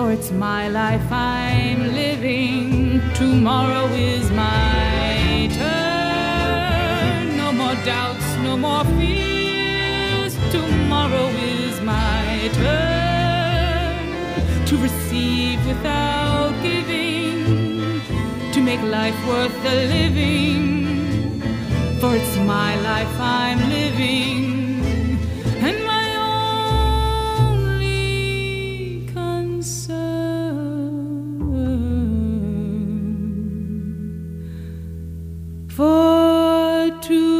For it's my life I'm living, tomorrow is my turn. No more doubts, no more fears, tomorrow is my turn. To receive without giving, to make life worth the living. For it's my life I'm living, and my only concern. For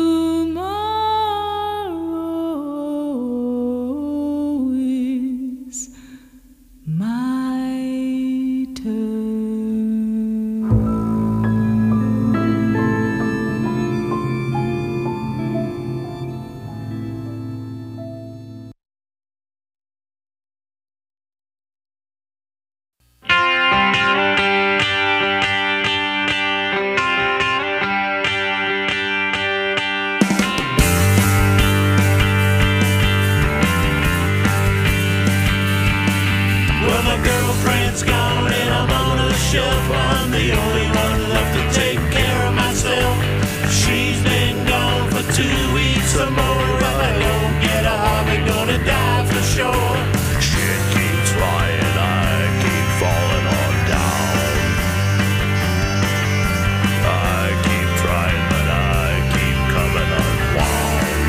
tomorrow is my turn. Well, my girlfriend's gone and I'm on a shelf. I'm the only one left to take care of myself. She's been gone for 2 weeks or more. If I don't get a hobby, gonna die for sure. Shit keeps flying, I keep falling on down. I keep trying, but I keep coming unwound.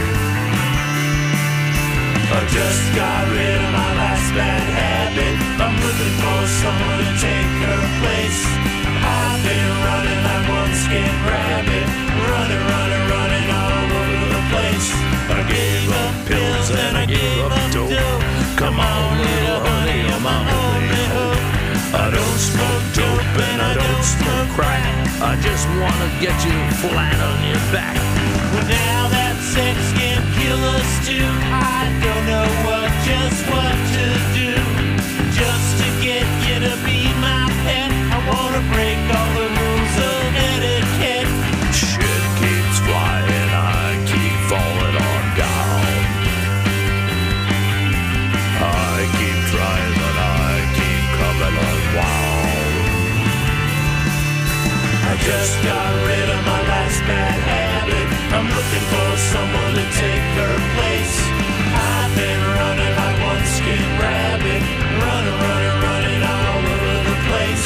I just got rid of my last bad habit. I'm looking for someone to take her place. I've been running like one skin rabbit, running, running, running all over the place. I gave up pills and I gave up dope. Come on, little honey, I'm on only hope. I don't smoke dope and I don't smoke crack. I just wanna get you flat on your back. Well, now that sex can kill us too, I don't know just what to do. Just to get you to be my pet, I wanna break all the rules of etiquette. Shit keeps flying, I keep falling on down. I keep trying, but I keep coming unwound. I just got rid of my last bad habit. I'm looking for someone to take her place. I've been running like one skin rabbit, running, running, running all over the place.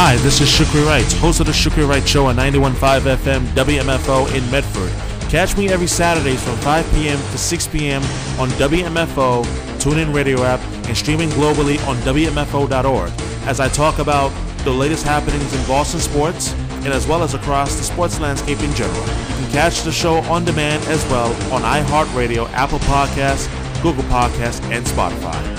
Hi, this is Shukri Wright, host of the Shukri Wright Show on 91.5 FM WMFO in Medford. Catch me every Saturday from 5 p.m. to 6 p.m. on WMFO, TuneIn Radio app, and streaming globally on WMFO.org as I talk about the latest happenings in Boston sports and as well as across the sports landscape in general. You can catch the show on demand as well on iHeartRadio, Apple Podcasts, Google Podcasts, and Spotify.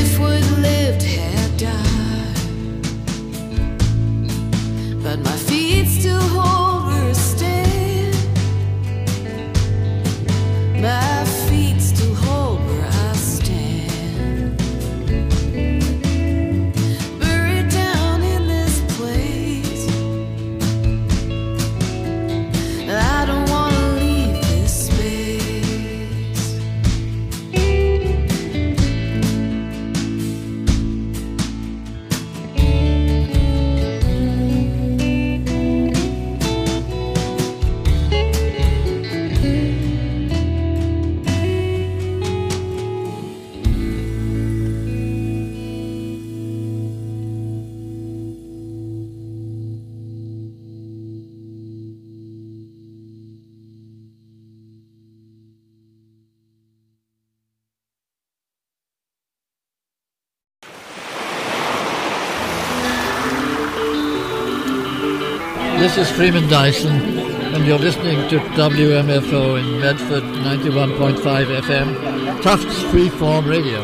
But my feet This is Freeman Dyson, and you're listening to WMFO in Medford, 91.5 FM, Tufts Freeform Radio.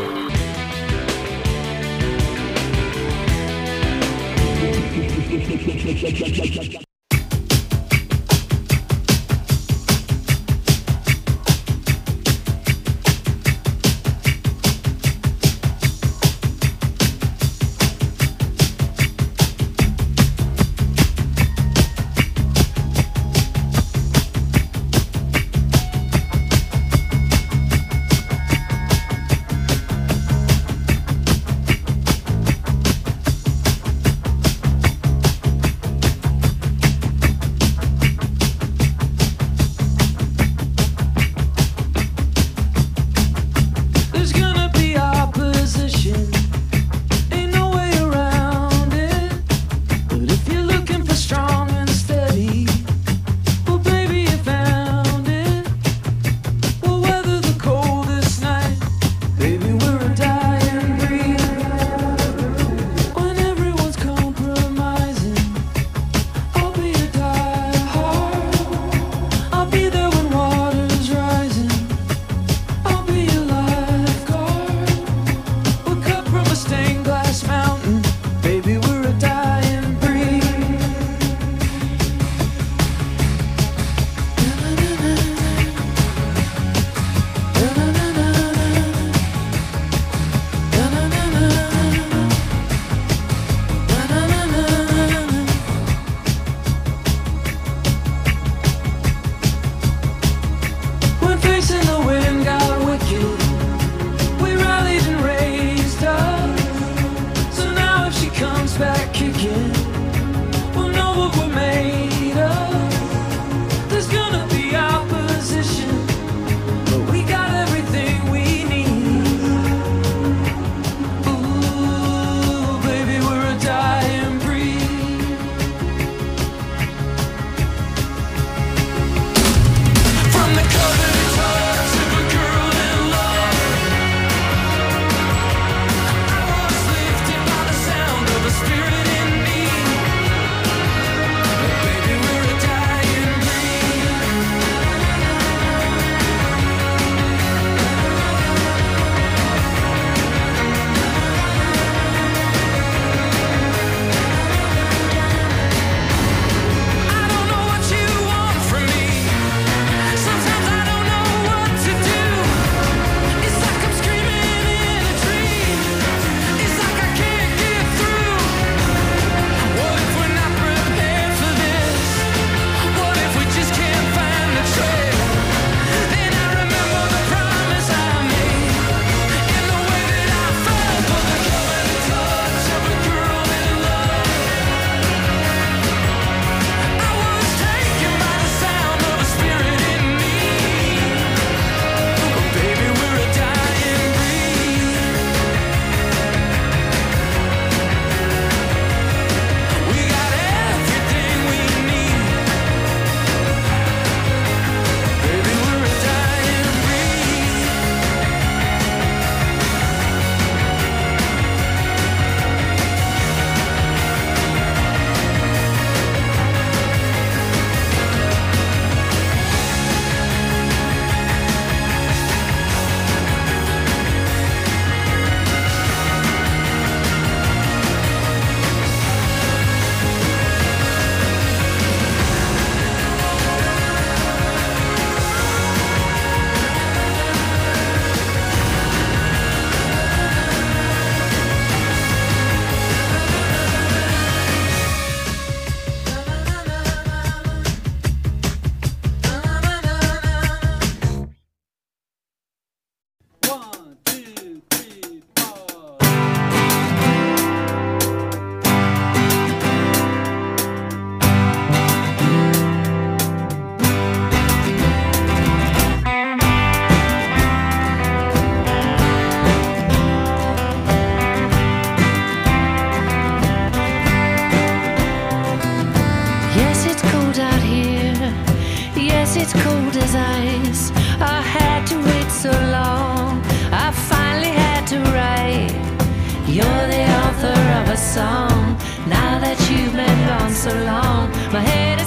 it's cold as ice. I had to wait so long, I finally had to write. You're the author of a song, now that you've been gone so long. My head is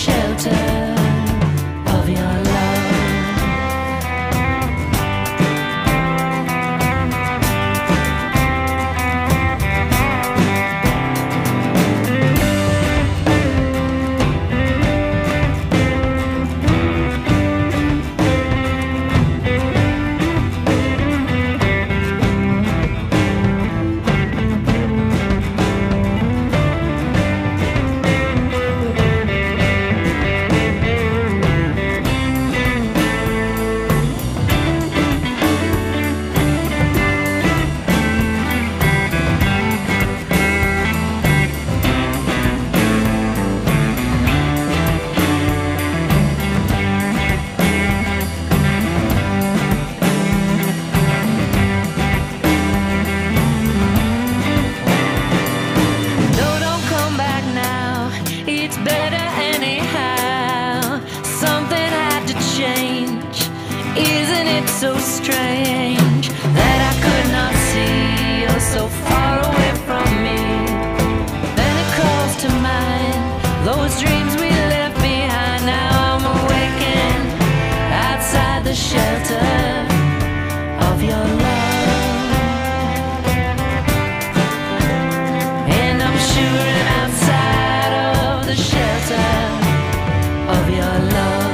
shelter of your love. So strange that I could not see you're so far away from me. Then it calls to mind those dreams we left behind. Now I'm awakened outside the shelter of your love, and I'm shivering outside of the shelter of your love.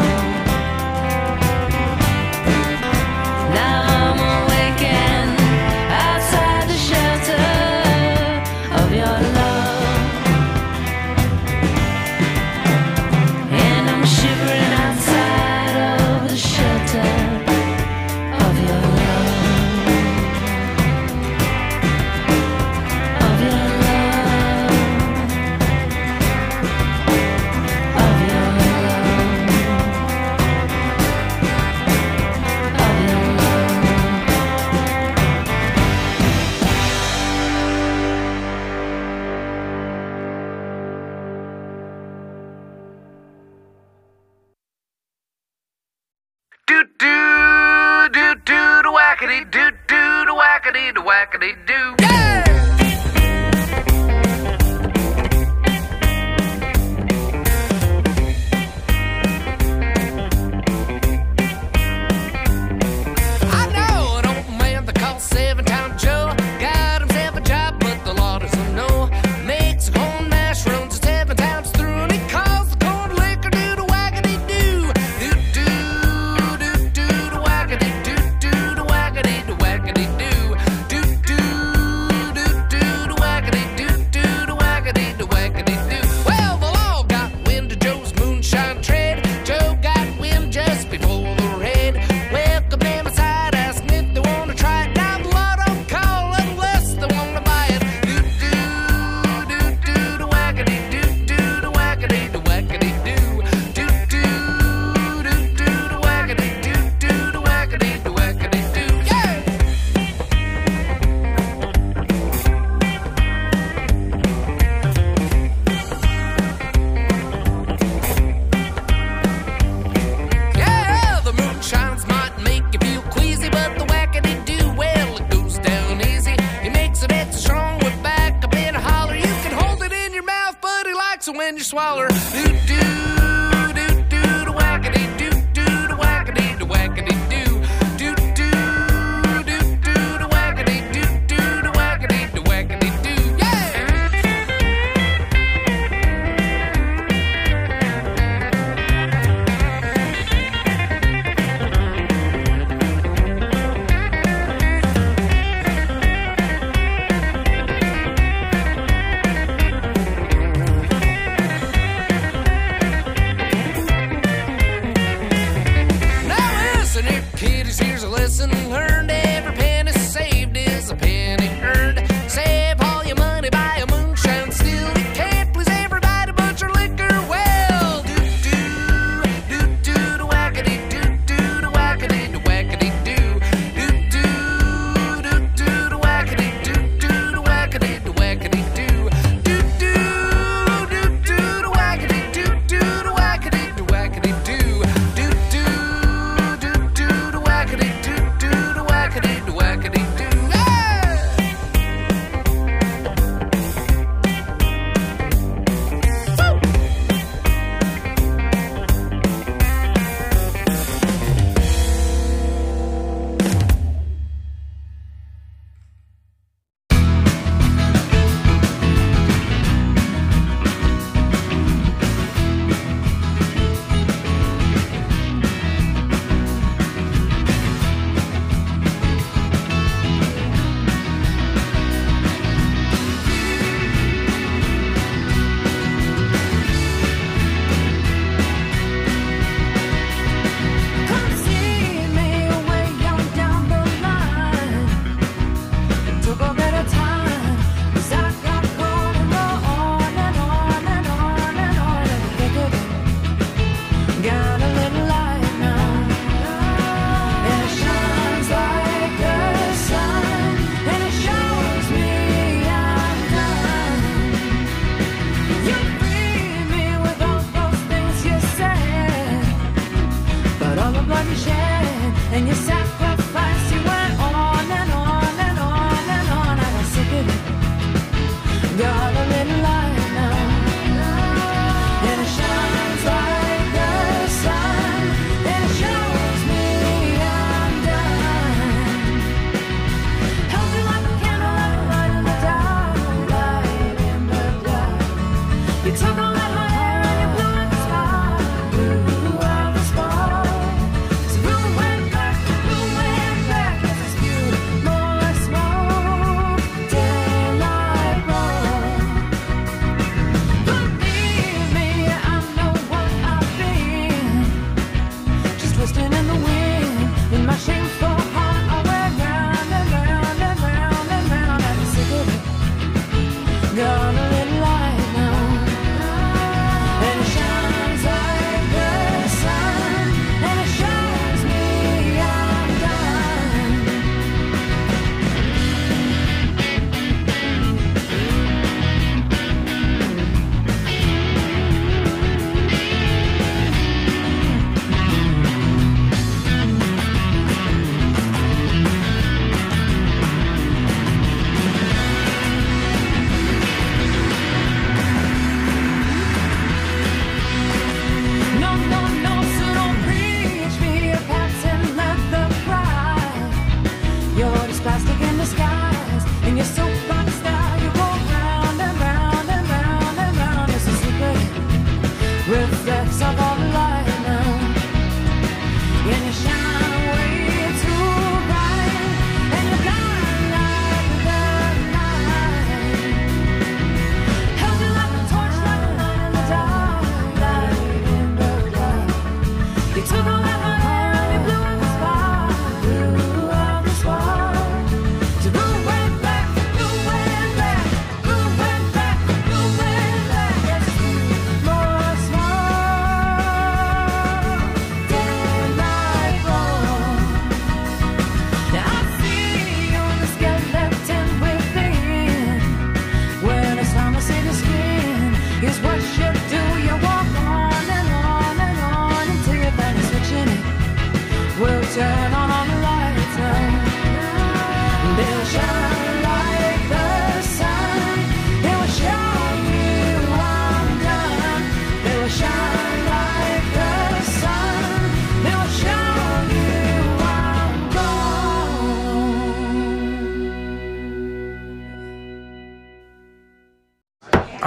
Whackity-doo. I know an old man they call 7-Town Joe. Got himself a job, but the law doesn't know. Makes corn mash, runs 7 times through, and he calls the corn liquor doo-doo-wackity-doo. Doo-doo, doo-doo-wackity-doo, doo-doo-wackity-doo-wackity-doo. Well, the law got wind of Joe's moonshine trade. Joe got wind just before the raid. Welcomed them inside, asked if they want to try it. Now the law don't call unless they want to buy it. Doo-doo-doo-wackity-doo-doo-wackity-doo-wackity-doo. Doo-doo-doo-wackity-doo-doo-wackity-doo-wackity-doo. Yeah! Yeah, the moonshines might make you feel queasy, but the wackity-doo, well, it goes down easy. He makes it extra strong with back up in a holler. You can hold it in your mouth, but he likes it when you swallow. Doo-doo, doo-doo, wackity-doo, doo, wackity-doo, wackity-doo. Doo-doo, doo-doo, wackity-doo, doo, wackity-doo, wackity-doo. Yeah!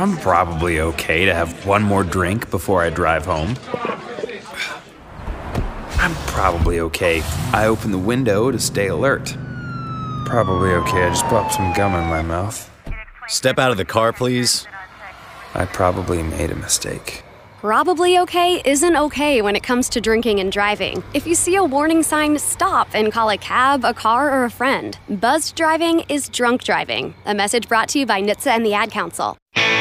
I'm probably okay to have one more drink before I drive home. I'm probably okay. I open the window to stay alert. Probably okay. I just popped some gum in my mouth. Step out of the car, please. I probably made a mistake. Probably okay isn't okay when it comes to drinking and driving. If you see a warning sign, stop and call a cab, a car, or a friend. Buzzed driving is drunk driving. A message brought to you by NHTSA and the Ad Council.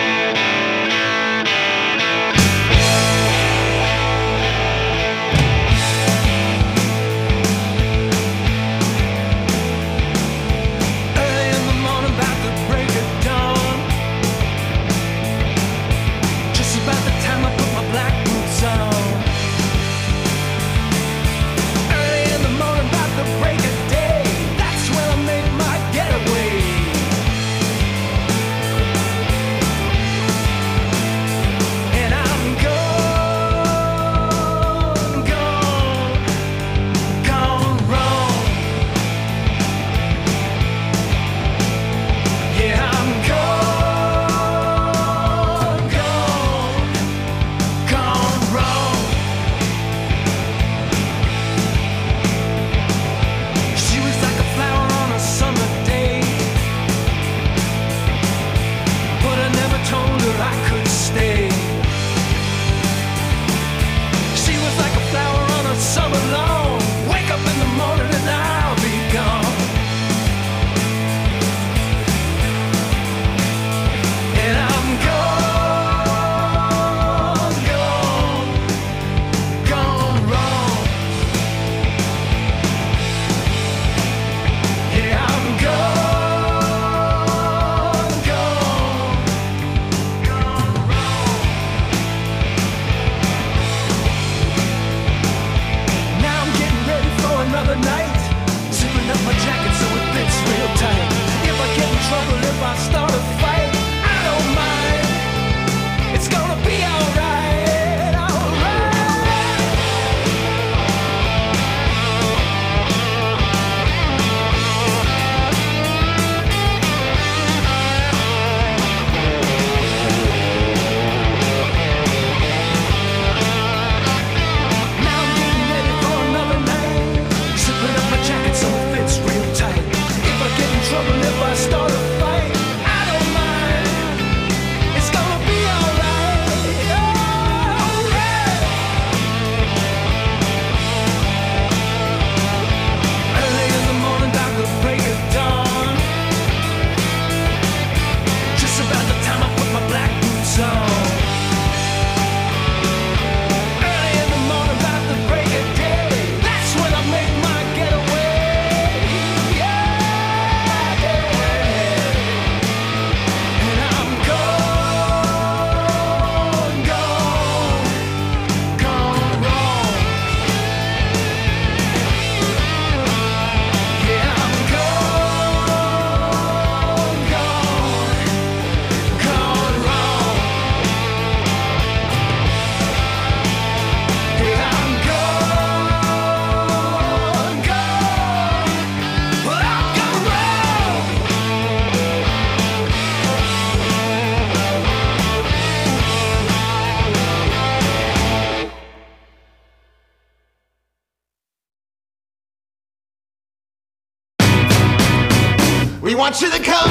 We want you to come.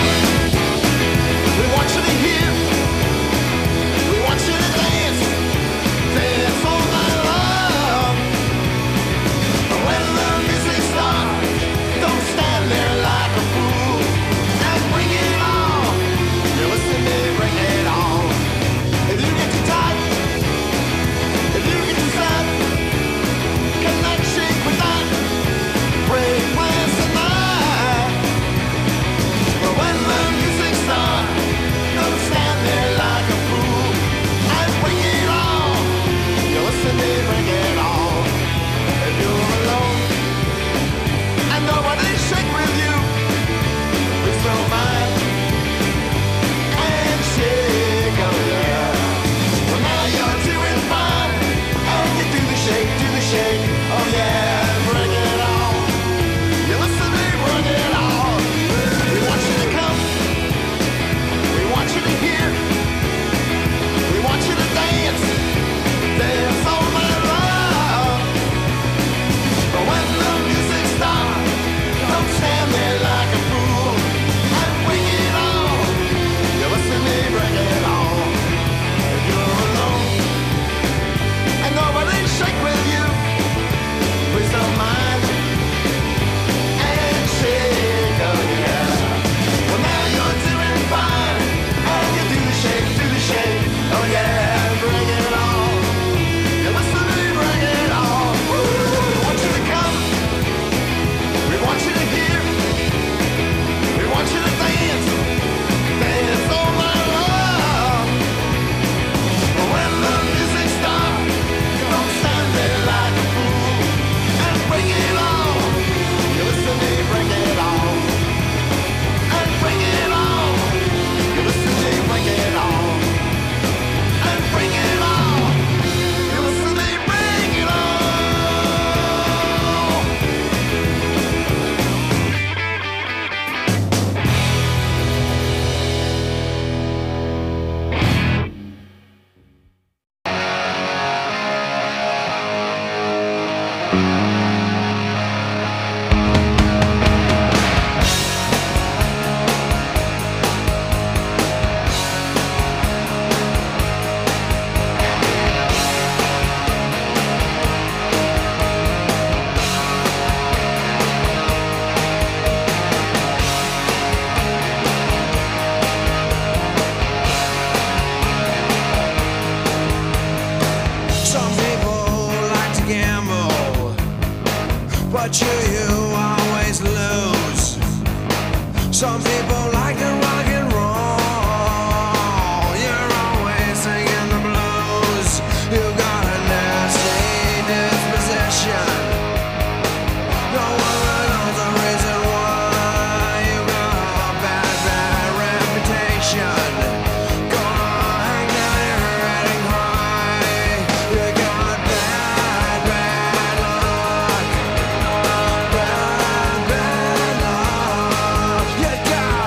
We want you to hear. We want you to dance. Dance all night long. When the music starts, don't stand there like a fool. And bring it on. You listen to me, bring it on. If you get too tight, if you get too sad, cannot shake with that. Break plans tonight. When the Some people like to gamble, but you always lose. Some people like to rock and roll, you're always singing the blues. You got a nasty disposition, no one knows the reason why. You got a bad, bad reputation. Gonna hang down your head and cry. You got bad, bad luck. Bad, bad luck. You got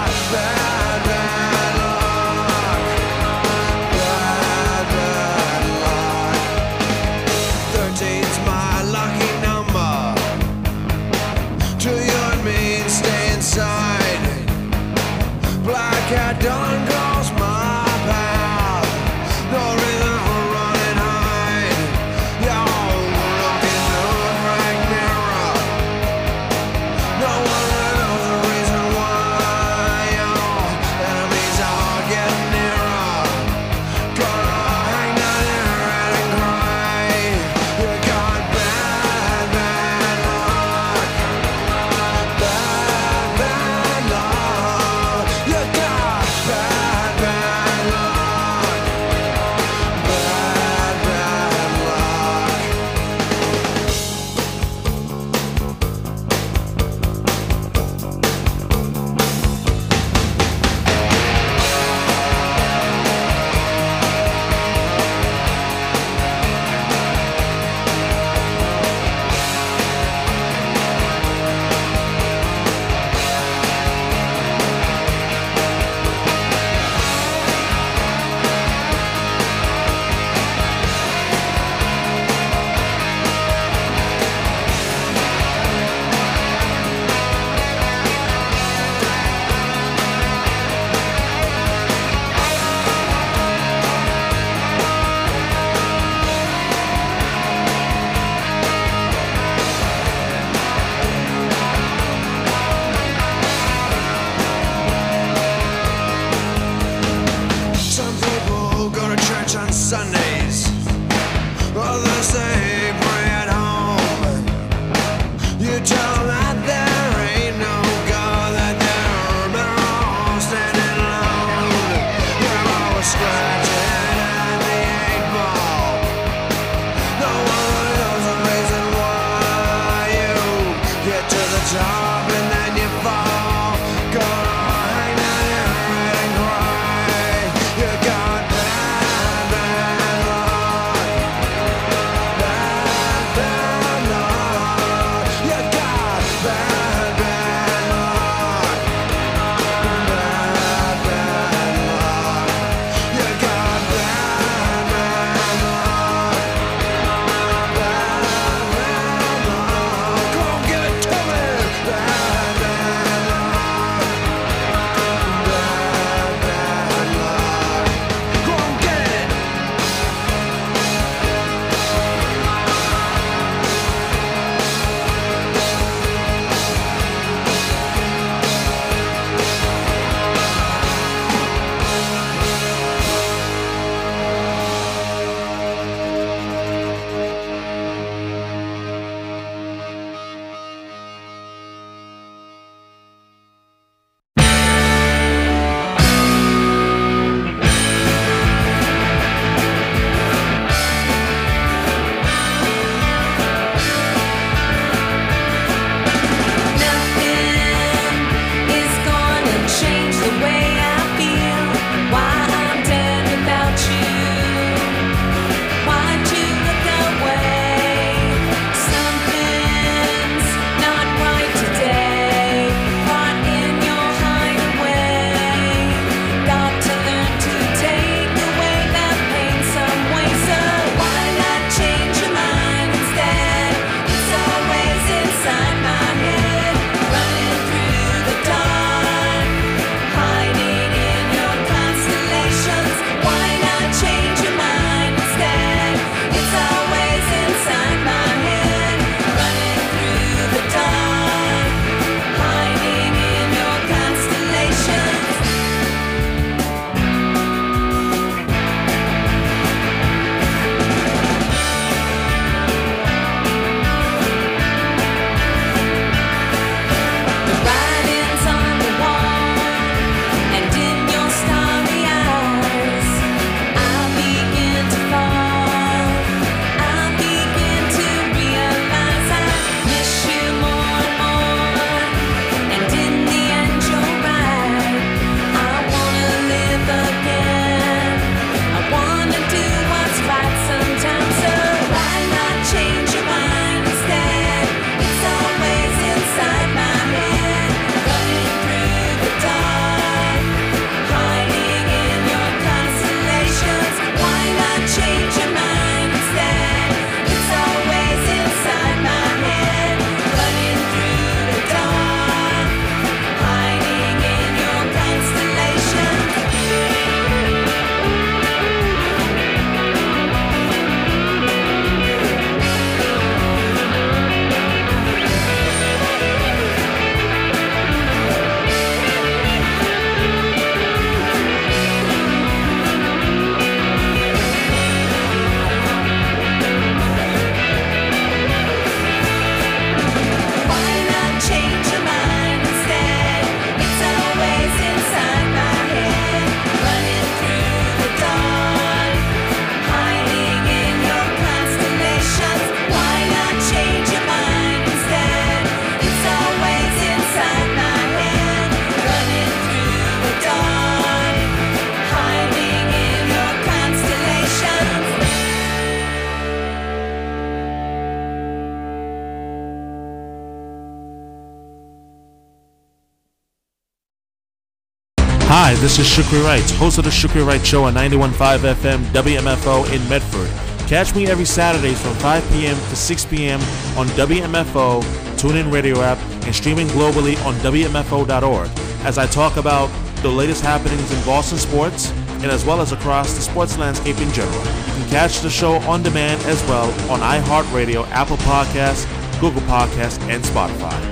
Hi, this is Shukri Wright, host of the Shukri Wright Show on 91.5 FM WMFO in Medford. Catch me every Saturdays from 5 p.m. to 6 p.m. on WMFO, TuneIn Radio app, and streaming globally on WMFO.org as I talk about the latest happenings in Boston sports and as well as across the sports landscape in general. You can catch the show on demand as well on iHeartRadio, Apple Podcasts, Google Podcasts, and Spotify.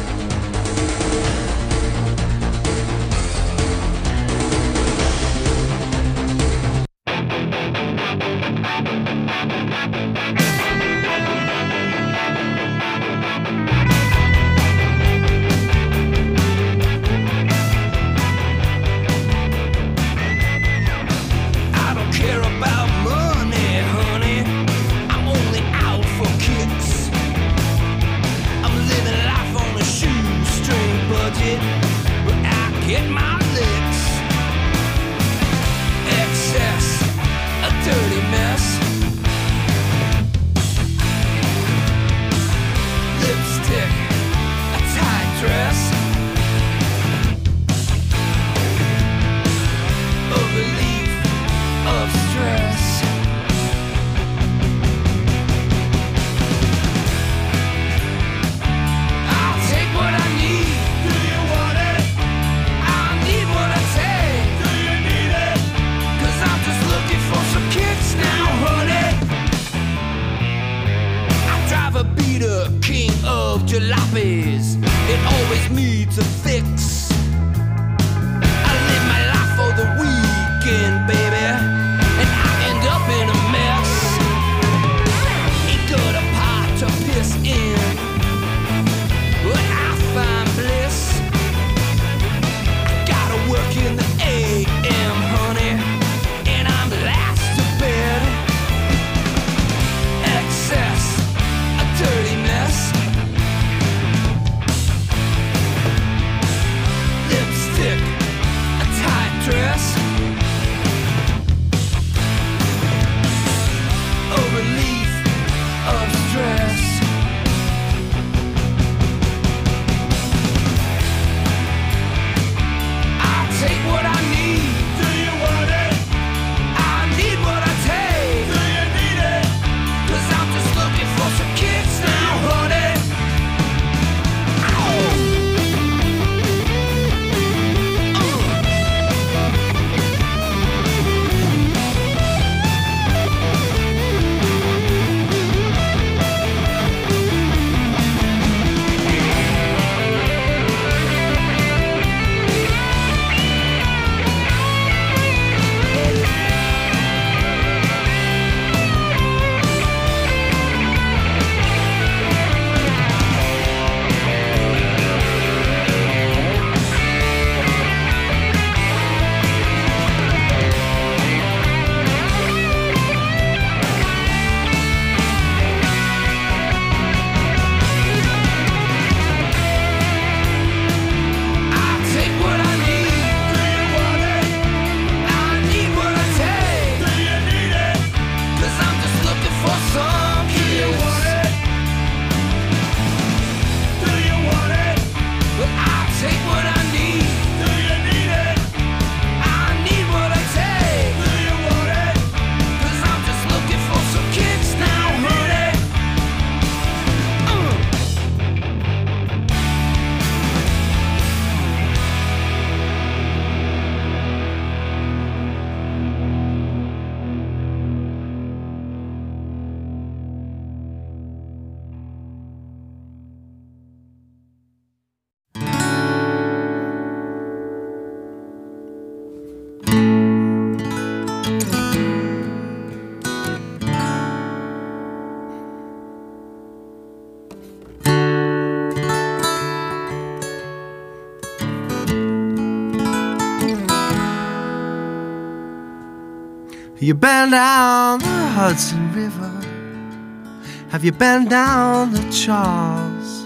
You been down the Hudson River? Have you been down the Charles?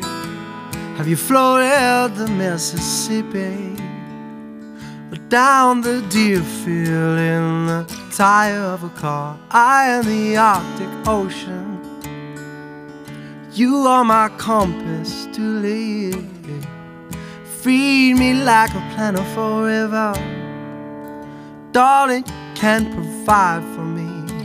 Have you floated the Mississippi? Or down the Deerfield in the tire of a car? I in the Arctic Ocean. You are my compass to lead. feed me like a plentiful river. Darling, you can provide for me.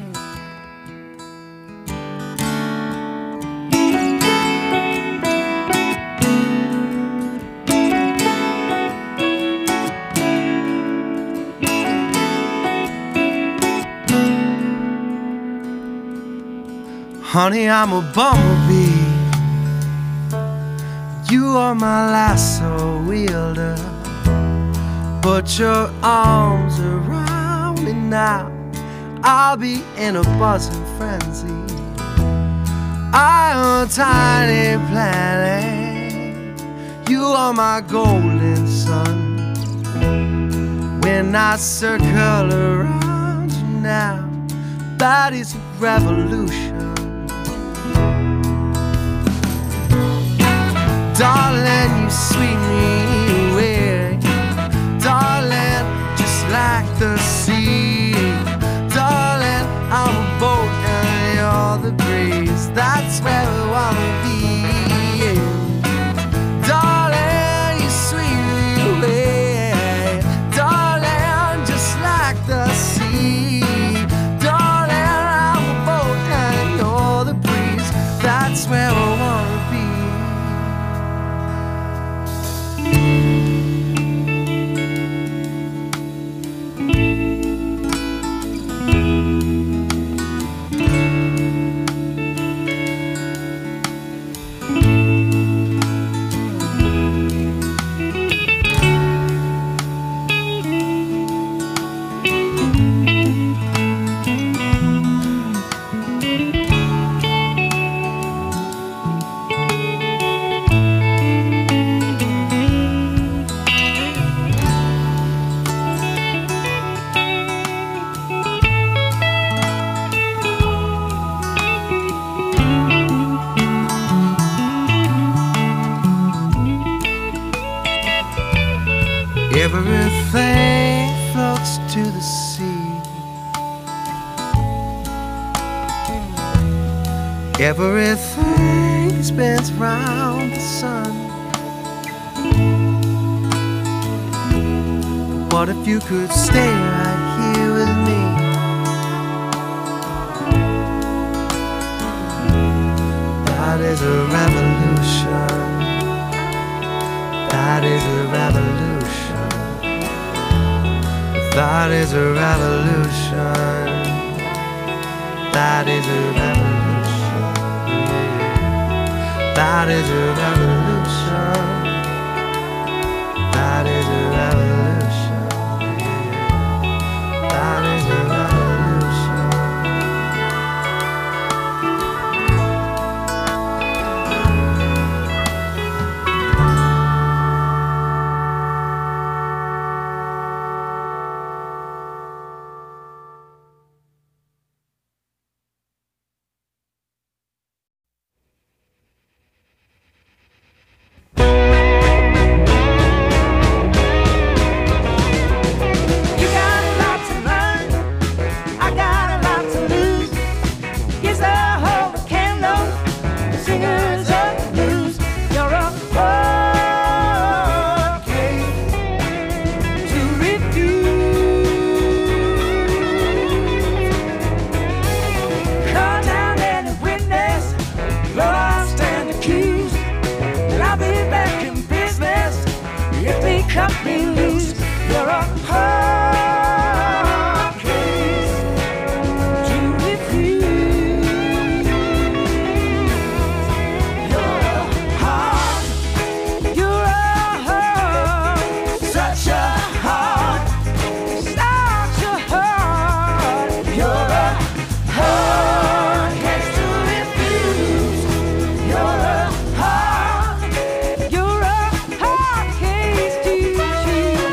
Honey, I'm a bumblebee. You are my lasso wielder. Put your arms around me now. I'll be in a buzzing frenzy. I am a tiny planet. You are my golden sun. When I circle around you now, that is a revolution. Darling, you sweep me away. Darling, just like the sea. Darling, I'm a boat and you're the breeze. That's where we wanna be. Darling, you sweep me away. Darling, just like the sea. Darling, I'm a boat and you're the breeze. That's where we wanna be. Everything floats to the sea. Everything spins round the sun. What if you could stay right here with me? That is a revolution. That is a revolution. That is a revolution. That is a revolution. That is a revolution. That is a revolution. That is a revolution. You're a hard case to choose.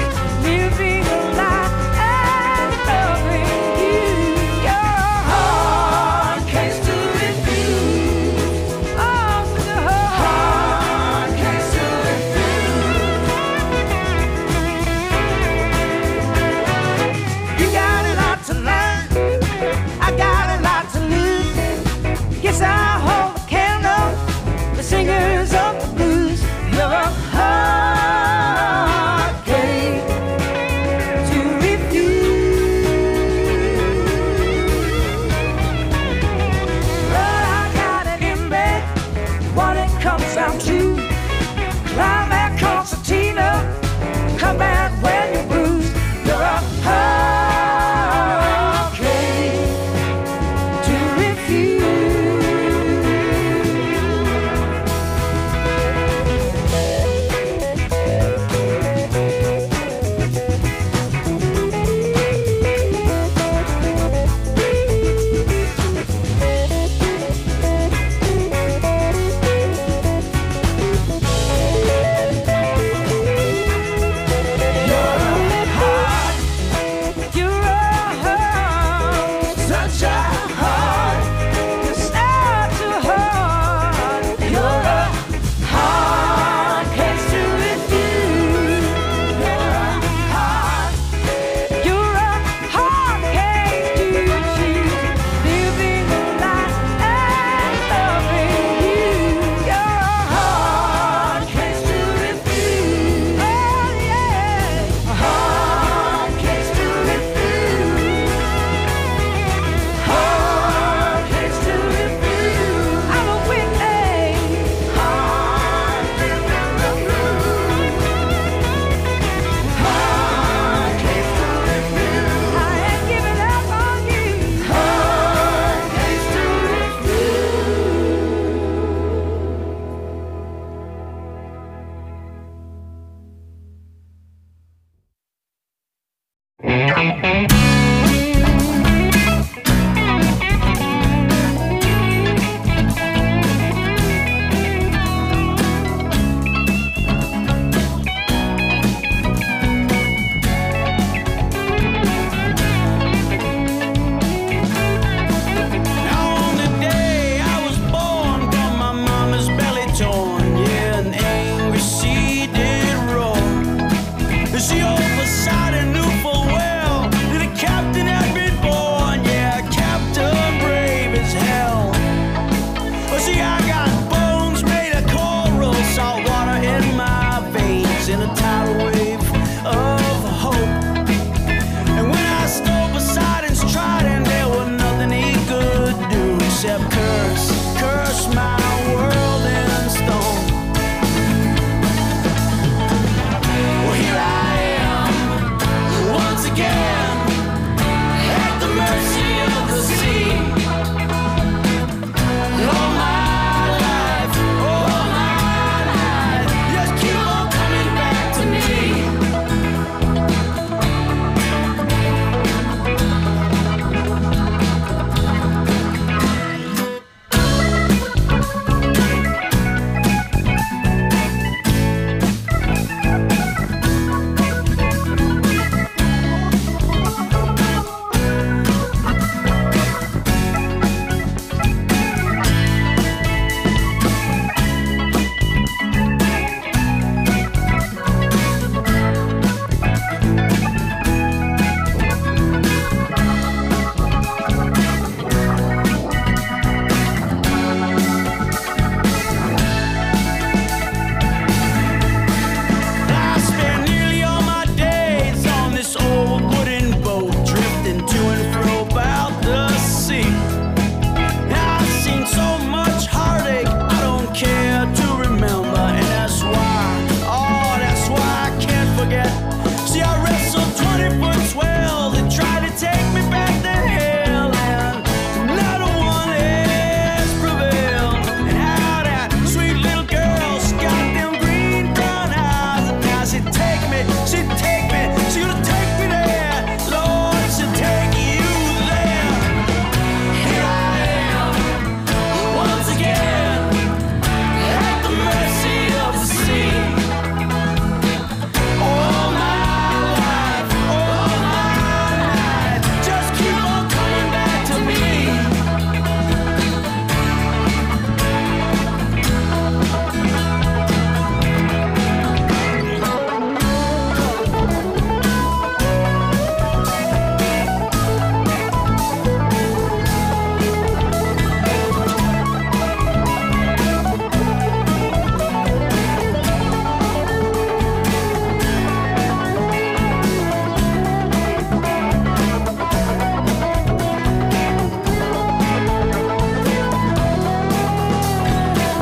See, I